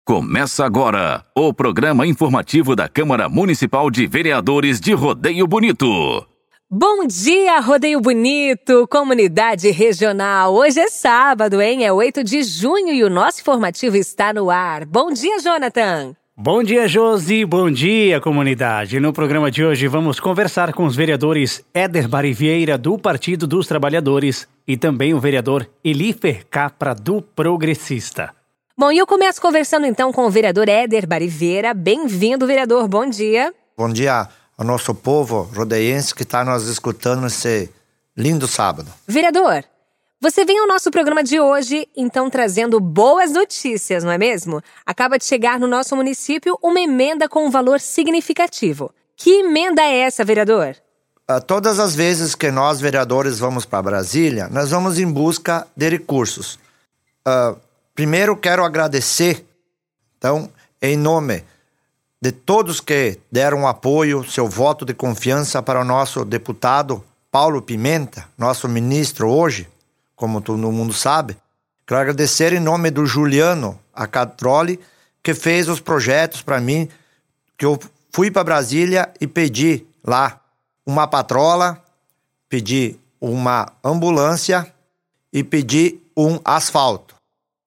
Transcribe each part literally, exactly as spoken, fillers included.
Começa agora o programa informativo da Câmara Municipal de Vereadores de Rodeio Bonito. Bom dia, Rodeio Bonito, comunidade regional. Hoje é sábado, hein? É oito de junho e o nosso informativo está no ar. Bom dia, Jonathan. Bom dia, Josi. Bom dia, comunidade. No programa de hoje vamos conversar com os vereadores Éder Barivieira, do Partido dos Trabalhadores, e também o vereador Elifer Capra, do Progressista. Bom, e eu começo conversando então com o vereador Éder Barivieira. Bem-vindo, vereador. Bom dia. Bom dia ao nosso povo rodeiense que está nos escutando nesse lindo sábado. Vereador, você vem ao nosso programa de hoje, então trazendo boas notícias, não é mesmo? Acaba de chegar no nosso município uma emenda com um valor significativo. Que emenda é essa, vereador? Uh, todas as vezes que nós, vereadores, vamos para Brasília, nós vamos em busca de recursos. Uh, Primeiro, quero agradecer, então, em nome de todos que deram apoio, seu voto de confiança para o nosso deputado Paulo Pimenta, nosso ministro hoje, como todo mundo sabe. Quero agradecer em nome do Juliano Acatroli, que fez os projetos para mim, que eu fui para Brasília e pedi lá uma patrola, pedi uma ambulância e pedi um asfalto.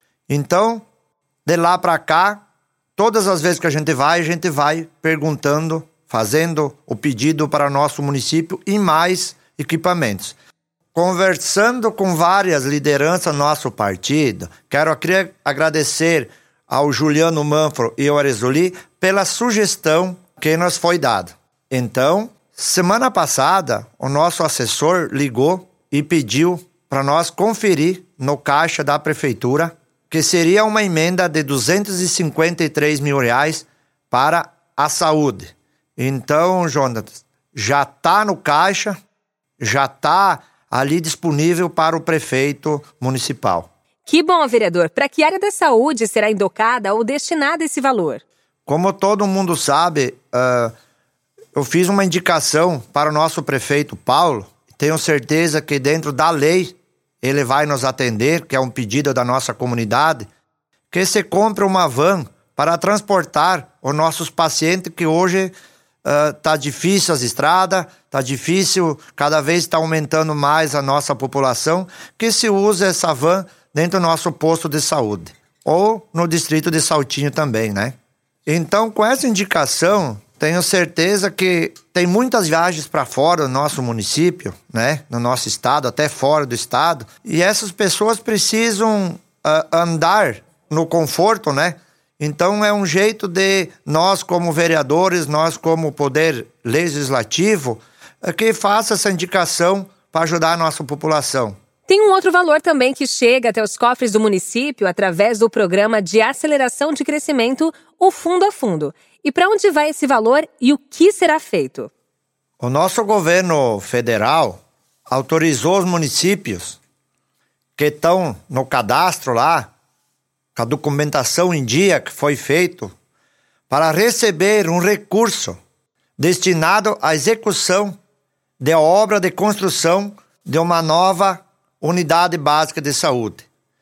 Então, de lá para cá, todas as vezes que a gente vai, a gente vai perguntando, fazendo o pedido para nosso município e mais equipamentos. Conversando com várias lideranças do nosso partido, quero aqui agradecer ao Juliano Manfro e ao Arezoli pela sugestão que nos foi dada. Então, semana passada, o nosso assessor ligou e pediu para nós conferir no caixa da prefeitura que seria uma emenda de duzentos e cinquenta e três mil reais para a saúde. Então, Jonas, já está no caixa, já está ali disponível para o prefeito municipal. Que bom, vereador. Para que área da saúde será indocada ou destinada esse valor? Como todo mundo sabe, uh, eu fiz uma indicação para o nosso prefeito Paulo. Tenho certeza que dentro da lei ele vai nos atender, que é um pedido da nossa comunidade, que se compre uma van para transportar os nossos pacientes, que hoje está uh, difícil as estradas, está difícil, cada vez está aumentando mais a nossa população, que se use essa van dentro do nosso posto de saúde, ou no distrito de Saltinho também, né? Então, com essa indicação, tenho certeza que tem muitas viagens para fora do nosso município, né? No nosso estado, até fora do estado. E essas pessoas precisam uh, andar no conforto, né? Então é um jeito de nós como vereadores, nós como poder legislativo, uh, que faça essa indicação para ajudar a nossa população. Tem um outro valor também que chega até os cofres do município através do Programa de Aceleração de Crescimento, o Fundo a Fundo. E para onde vai esse valor e o que será feito? O nosso governo federal autorizou os municípios que estão no cadastro lá, com a documentação em dia que foi feito, para receber um recurso destinado à execução de obra de construção de uma nova unidade básica de saúde.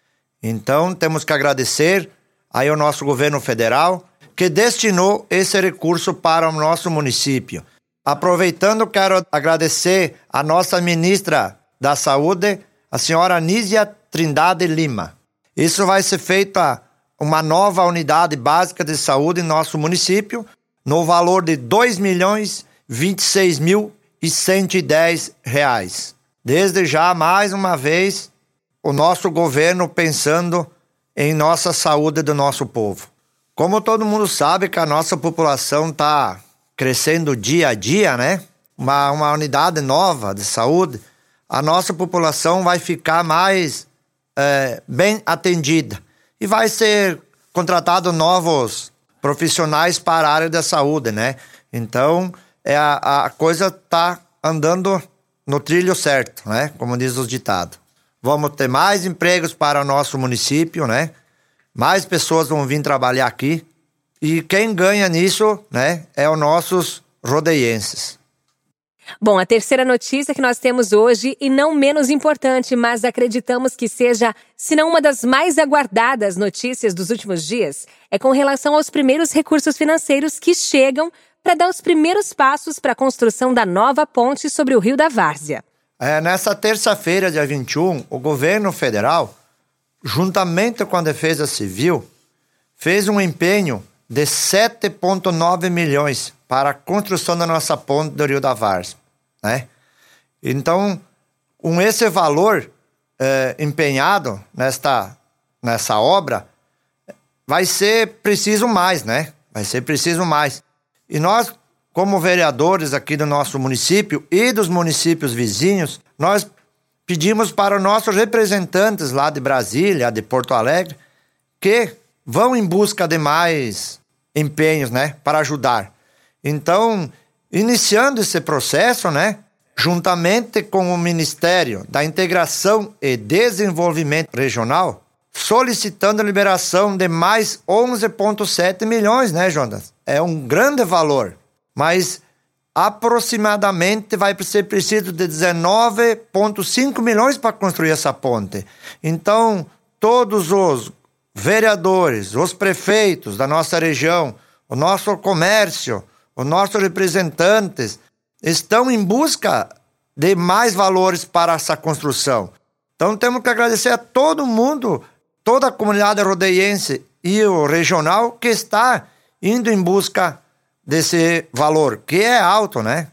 Então, temos que agradecer aí ao nosso governo federal, que destinou esse recurso para o nosso município. Aproveitando, quero agradecer a nossa ministra da Saúde, a senhora Nízia Trindade Lima. Isso vai ser feito uma nova unidade básica de saúde em nosso município, no valor de dois milhões vinte e seis mil e cento e dez reais. Desde já, mais uma vez, o nosso governo pensando em nossa saúde do nosso povo. Como todo mundo sabe que a nossa população está crescendo dia a dia, né? Uma, uma unidade nova de saúde, a nossa população vai ficar mais é, bem atendida. E vai ser contratado novos profissionais para a área da saúde, né? Então, é a, a coisa está andando no trilho certo, né? Como diz os ditados. Vamos ter mais empregos para o nosso município, né? Mais pessoas vão vir trabalhar aqui. E quem ganha nisso, né, é os nossos rodeienses. Bom, a terceira notícia que nós temos hoje, e não menos importante, mas acreditamos que seja, se não uma das mais aguardadas notícias dos últimos dias, é com relação aos primeiros recursos financeiros que chegam para dar os primeiros passos para a construção da nova ponte sobre o Rio da Várzea. É, nessa terça-feira, dia vinte e um, o governo federal, juntamente com a Defesa Civil, fez um empenho de sete vírgula nove milhões para a construção da nossa ponte do Rio da Várzea, né? Então, com esse valor é, empenhado nesta, nessa obra, vai ser preciso mais, né? Vai ser preciso mais. E nós, como vereadores aqui do nosso município e dos municípios vizinhos, nós pedimos para os nossos representantes lá de Brasília, de Porto Alegre, que vão em busca de mais empenhos, né, para ajudar. Então, iniciando esse processo, né, juntamente com o Ministério da Integração e Desenvolvimento Regional, solicitando a liberação de mais onze vírgula sete milhões, né, Jonas? É um grande valor, mas aproximadamente vai ser preciso de dezenove vírgula cinco milhões para construir essa ponte. Então, todos os vereadores, os prefeitos da nossa região, o nosso comércio, os nossos representantes estão em busca de mais valores para essa construção. Então temos que agradecer a todo mundo, toda a comunidade rodeiense e o regional que está indo em busca desse valor, que é alto, né?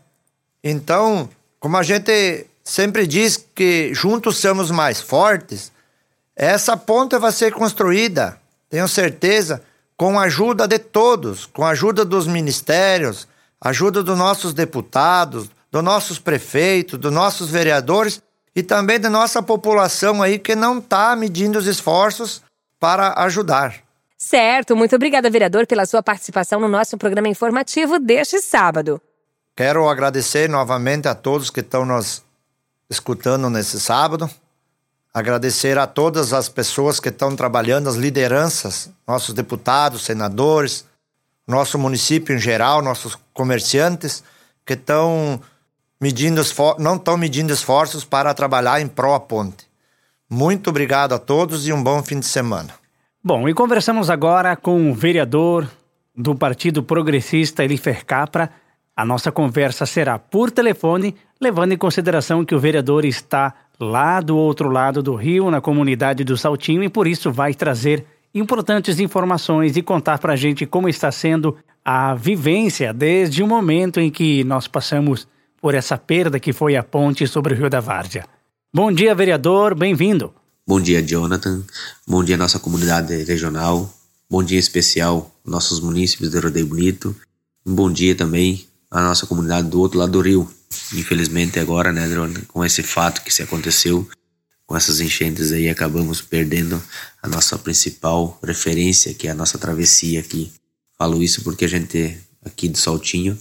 Então, como a gente sempre diz que juntos somos mais fortes, essa ponte vai ser construída, tenho certeza, com a ajuda de todos, com a ajuda dos ministérios, ajuda dos nossos deputados, dos nossos prefeitos, dos nossos vereadores e também da nossa população aí que não está medindo os esforços para ajudar. Certo, muito obrigada, vereador, pela sua participação no nosso programa informativo deste sábado. Quero agradecer novamente a todos que estão nos escutando nesse sábado. Agradecer a todas as pessoas que estão trabalhando, as lideranças, nossos deputados, senadores, nosso município em geral, nossos comerciantes, que estão medindo esfor- não estão medindo esforços para trabalhar em pró à ponte. Muito obrigado a todos e um bom fim de semana. Bom, e conversamos agora com o vereador do Partido Progressista, Elifer Capra. A nossa conversa será por telefone, levando em consideração que o vereador está lá do outro lado do rio, na comunidade do Saltinho, e por isso vai trazer importantes informações e contar pra gente como está sendo a vivência desde o momento em que nós passamos por essa perda que foi a ponte sobre o Rio da Várzea. Bom dia, vereador, bem-vindo. Bom dia, Jonathan. Bom dia, nossa comunidade regional. Bom dia especial, nossos munícipes de Rodeio Bonito. Um bom dia também à nossa comunidade do outro lado do rio. Infelizmente agora, né, com esse fato que se aconteceu, com essas enchentes aí, acabamos perdendo a nossa principal referência, que é a nossa travessia aqui. Falo isso porque a gente, aqui do Saltinho,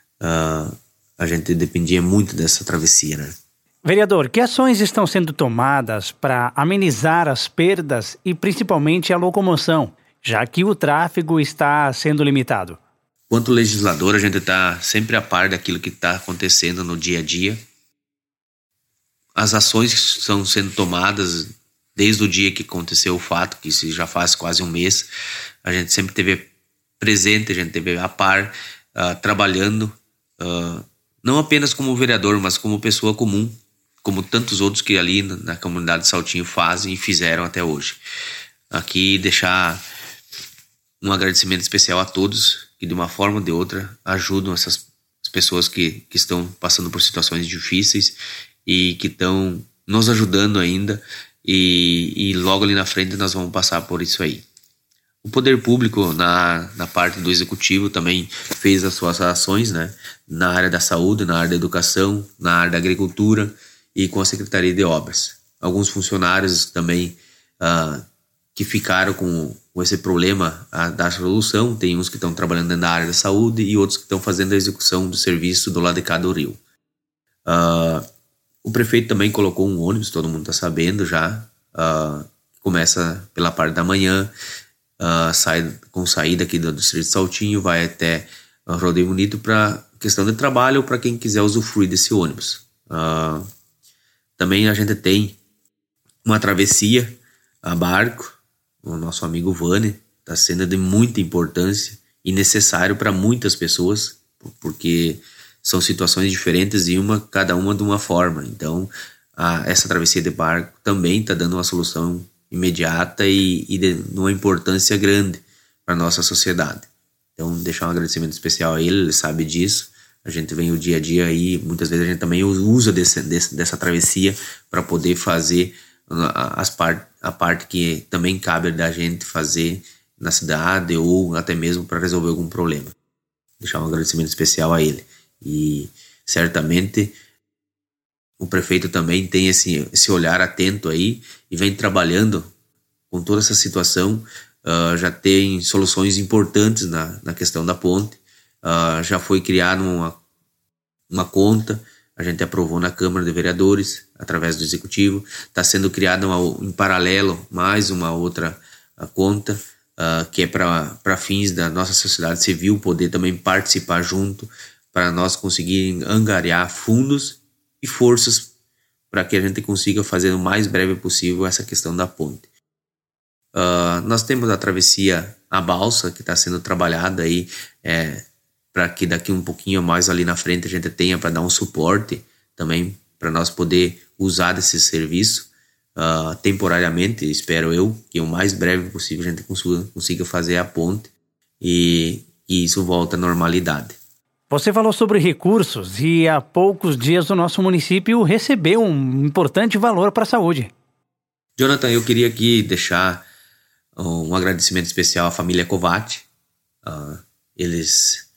uh, a gente dependia muito dessa travessia, né? Vereador, que ações estão sendo tomadas para amenizar as perdas e principalmente a locomoção, já que o tráfego está sendo limitado? Quanto legislador, a gente está sempre a par daquilo que está acontecendo no dia a dia. As ações que estão sendo tomadas desde o dia que aconteceu o fato, que isso já faz quase um mês, a gente sempre teve presente, a gente teve a par, uh, trabalhando, uh, não apenas como vereador, mas como pessoa comum, como tantos outros que ali na, na comunidade de Saltinho fazem e fizeram até hoje. Aqui deixar um agradecimento especial a todos que de uma forma ou de outra ajudam essas pessoas que, que estão passando por situações difíceis e que estão nos ajudando ainda e, e logo ali na frente nós vamos passar por isso aí. O poder público na, na parte do executivo também fez as suas ações, né, na área da saúde, na área da educação, na área da agricultura e com a Secretaria de Obras. Alguns funcionários também uh, que ficaram com com esse problema a, da solução, tem uns que estão trabalhando na área da saúde e outros que estão fazendo a execução do serviço do lado de cá do rio. Uh, o prefeito também colocou um ônibus, todo mundo está sabendo já, uh, começa pela parte da manhã, uh, sai com saída aqui do distrito de Saltinho, vai até uh, Rodeio Bonito para questão de trabalho ou para quem quiser usufruir desse ônibus. Uh, também a gente tem uma travessia a barco. O nosso amigo Vane está sendo de muita importância e necessário para muitas pessoas, porque são situações diferentes e uma, cada uma de uma forma. Então, a, essa travessia de barco também está dando uma solução imediata e, e de uma importância grande para a nossa sociedade. Então, deixar um agradecimento especial a ele, ele sabe disso. A gente vem o dia a dia aí, muitas vezes a gente também usa desse, desse, dessa travessia para poder fazer as part, a parte que também cabe da gente fazer na cidade ou até mesmo para resolver algum problema. Deixar um agradecimento especial a ele. E certamente o prefeito também tem esse, esse olhar atento aí e vem trabalhando com toda essa situação. Uh, já tem soluções importantes na, na questão da ponte. Uh, já foi criada uma, uma conta, a gente aprovou na Câmara de Vereadores, através do Executivo. Está sendo criada uma, em paralelo mais uma outra uh, conta, uh, que é para fins da nossa sociedade civil poder também participar junto, para nós conseguirem angariar fundos e forças para que a gente consiga fazer o mais breve possível essa questão da ponte. Uh, nós temos a travessia a balsa, que está sendo trabalhada aí, é, para que daqui um pouquinho mais ali na frente a gente tenha para dar um suporte também, para nós poder usar desse serviço uh, temporariamente. Espero eu que o mais breve possível a gente consiga, consiga fazer a ponte e, e isso volta à normalidade. Você falou sobre recursos e há poucos dias o nosso município recebeu um importante valor para a saúde. Jonathan, eu queria aqui deixar um agradecimento especial à família Covatti. Uh, eles,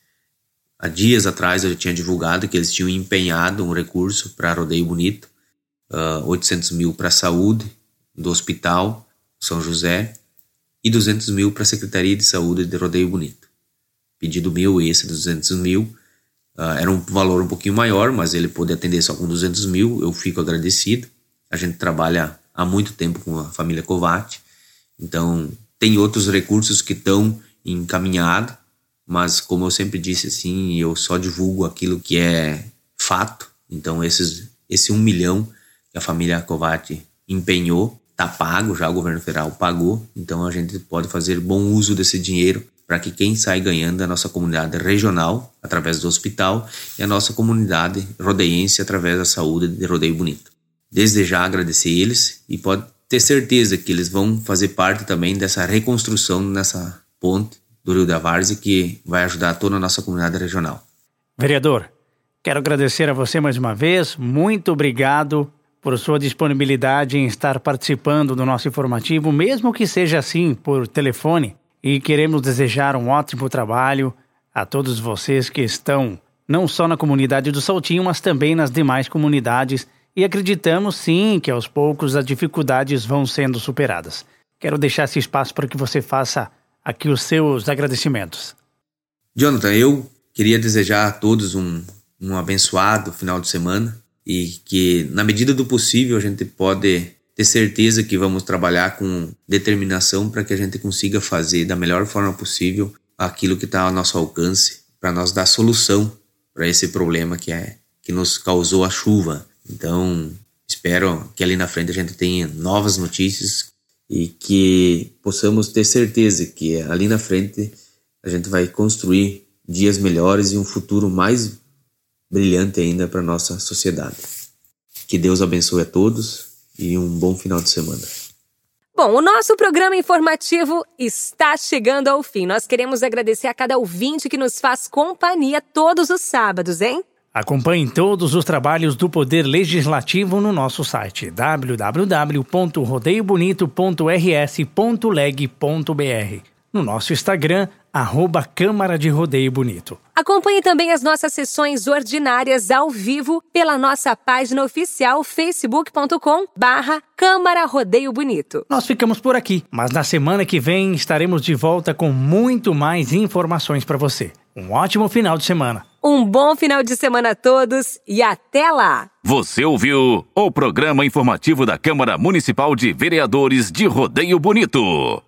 há dias atrás eu tinha divulgado que eles tinham empenhado um recurso para Rodeio Bonito, uh, oitocentos mil para a saúde do Hospital São José e duzentos mil para a Secretaria de Saúde de Rodeio Bonito. Pedido meu esse de duzentos mil, uh, era um valor um pouquinho maior, mas ele pôde atender só com duzentos mil, eu fico agradecido. A gente trabalha há muito tempo com a família Covatti, então tem outros recursos que estão encaminhados, mas como eu sempre disse assim, eu só divulgo aquilo que é fato. Então esses, esse um milhão que a família Covatti empenhou, está pago, já o governo federal pagou, então a gente pode fazer bom uso desse dinheiro para que quem sai ganhando é a nossa comunidade regional, através do hospital, e a nossa comunidade rodeiense, através da saúde de Rodeio Bonito. Desde já agradecer eles e pode ter certeza que eles vão fazer parte também dessa reconstrução nessa ponte do Rio da Várzea, que vai ajudar toda a nossa comunidade regional. Vereador, quero agradecer a você mais uma vez, muito obrigado por sua disponibilidade em estar participando do nosso informativo, mesmo que seja assim por telefone. E queremos desejar um ótimo trabalho a todos vocês que estão não só na comunidade do Saltinho, mas também nas demais comunidades. E acreditamos sim que aos poucos as dificuldades vão sendo superadas. Quero deixar esse espaço para que você faça aqui os seus agradecimentos. Jonathan, eu queria desejar a todos um, um abençoado final de semana e que na medida do possível a gente pode ter certeza que vamos trabalhar com determinação para que a gente consiga fazer da melhor forma possível aquilo que está ao nosso alcance, para nós dar solução para esse problema que, é, que nos causou a chuva. Então, espero que ali na frente a gente tenha novas notícias e que possamos ter certeza que ali na frente a gente vai construir dias melhores e um futuro mais brilhante ainda para a nossa sociedade. Que Deus abençoe a todos e um bom final de semana. Bom, o nosso programa informativo está chegando ao fim. Nós queremos agradecer a cada ouvinte que nos faz companhia todos os sábados, hein? Acompanhe todos os trabalhos do Poder Legislativo no nosso site w w w ponto rodeio bonito ponto r s ponto leg ponto b r. No nosso Instagram, arroba Câmara de Rodeio Bonito. Acompanhe também as nossas sessões ordinárias ao vivo pela nossa página oficial facebook ponto com barra Câmara Rodeio Bonito. Nós ficamos por aqui, mas na semana que vem estaremos de volta com muito mais informações para você. Um ótimo final de semana. Um bom final de semana a todos e até lá! Você ouviu o programa informativo da Câmara Municipal de Vereadores de Rodeio Bonito.